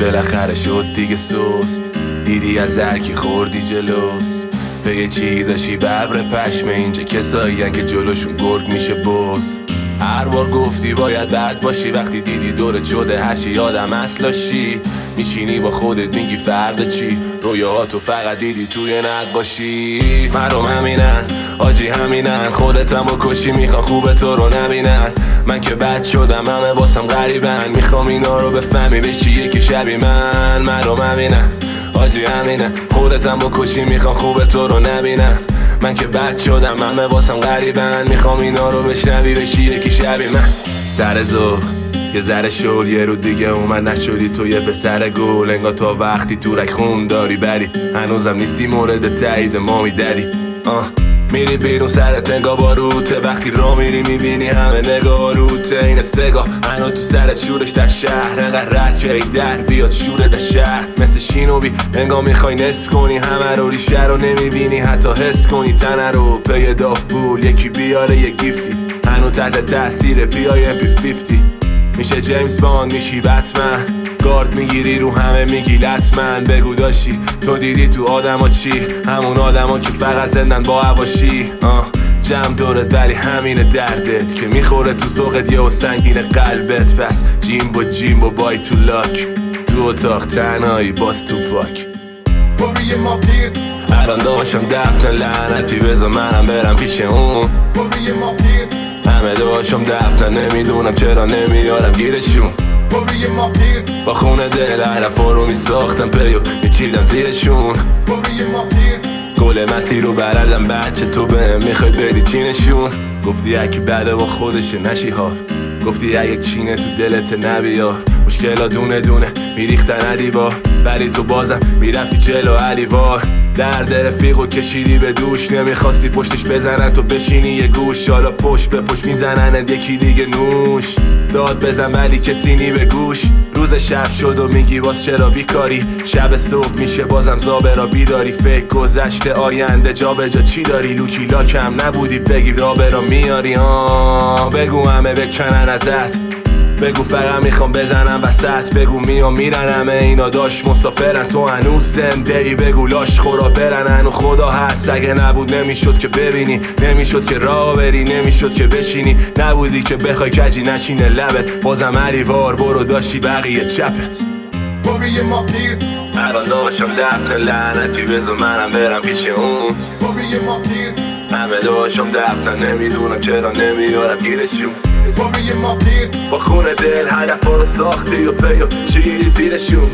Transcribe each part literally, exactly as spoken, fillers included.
بالاخره شد دیگه سست، دیدی از هرکی خوردی جلوس. به چی داشتی ببر پشمه، اینجا کسایین که جلوشون گرگ میشه بز. هر بار گفتی باید بد باشی، وقتی دیدی دورت شده هرچی یادم اصلاشی. میشینی با خودت میگی فردا چی، رویاهاتو فقط دیدی توی نقاشی. مردم همینن آجی همینن، خودتم با کشی میخوان خوب تو رو نبینن. من که بد شدم همه واسم غریبن، میخوام اینا رو بفهمی بشی یکی شبی من. مردم همینن آجی همینن، خودتم با کشی میخوان خوب تو رو نبینن. من که بد شدم همه واسم غریبن، میخوام اینا رو بشنوی بشی یکی شبی من. سر زور یه ذره شل، یه رو دیگه اومد نشدی تو یه پسر گل. انگار تا وقتی تورک خون داری بری، هنوزم نیستی مورد تایید مامی دری. آه میری بیرون سرت انگار باروته، وقتی را میری میبینی همه نگاه روته. این سگاه هنو تو سرت شورش در شهر، انقدر رد که ای در بیاد شوره در شهر. مثل شینوبی انگار میخوای نصف کنی همه رو، ریشه رو نمیبینی حتی حس کنی تنه رو. پی دافول یکی بیاره یه گیفتی، هنو تحت تاثیر پی آی ام پی پنجاه. میشه جیمز باند میشی بتمن، گارد میگیری رو همه میگی لطمن. بگو داشتی تو دیدی تو آدم ها چی، همون آدم ها که فقط زندن با هواشی. آه جمع دورت ولی همین دردت که میخوره تو ذوقت یه و سنگین قلبت. پس جیمبو جیمبو بای تو لاک، تو اتاق تنهایی باز تو پاک. الان داشتم دفن لعنتی، بذار منم برم پیش اون. همه داشتم دفن نمیدونم چرا نمیارم گیرشون. با خونه دل حرفا رو میساختم پیو میچیدم زیرشون. گل مسیر رو بردم بچه تو بهم میخوای بدی چینشون. گفتی اگه بده با خودشه نشی هار، گفتی اگه چینه تو دلت نبیار. مشکلا دونه دونه میریختن دیوار، ولی تو بازم میرفتی جلو علیوار. درد رفیقو کشیدی به دوش، نمیخواستی پشتش بزنن تو بشینی یه گوش. حالا پشت به پشت میزنن یکی دیگه نوش. داد بزن ولی کسی نی به گوش. روز شب شد و میگی باز چرا بیکاری، شب صبح میشه بازم زابه را بیداری. فکر گذشته آینده جا به جا چی داری، لوکی لاکم نبودی بگی رابه را میاری. آه بگو همه بکنن ازت، بگو فقط میخوام بزنم وسط. بگو میام میرن همه اینا داشت مسافرن، تو هنوز زنده ای. بگو لاش خورا برن هنو خدا هست، اگه نبود نمیشد که ببینی، نمیشد که راه بری، نمیشد که بشینی. نبودی که بخوای کجی نشینه لبت، بازم علیوار برو داشتی بقیه چپت. الان داشتم دفن لعنتی، بذار منم برم پیش اون. همه داشتم دفن نمیدونم چرا نمیارم گیرشون. با خونه دل هدفا رو ساختی و پی و چیزی زیرشون.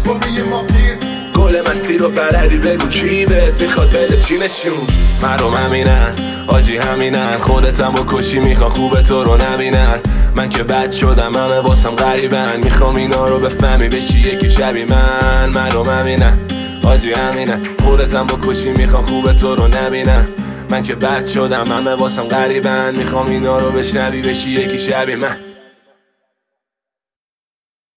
گل مسیر رو بلدی بگو کی بهت میخواد بده چینشون. مردم همینن آجی همینن، خودتم با کشی میخوان خوب تو رو نبینن. من که بد شدم همه واسم غریبن، میخوام اینا رو بفهمی بشی یکی شبی من. مردم همینن آجی همینن، خودتم با کشی میخوان خوب تو رو نبینن. من که بد شدم همه واسم غریبن، میخوام اینا رو بشنوی بشی یکی شبی من.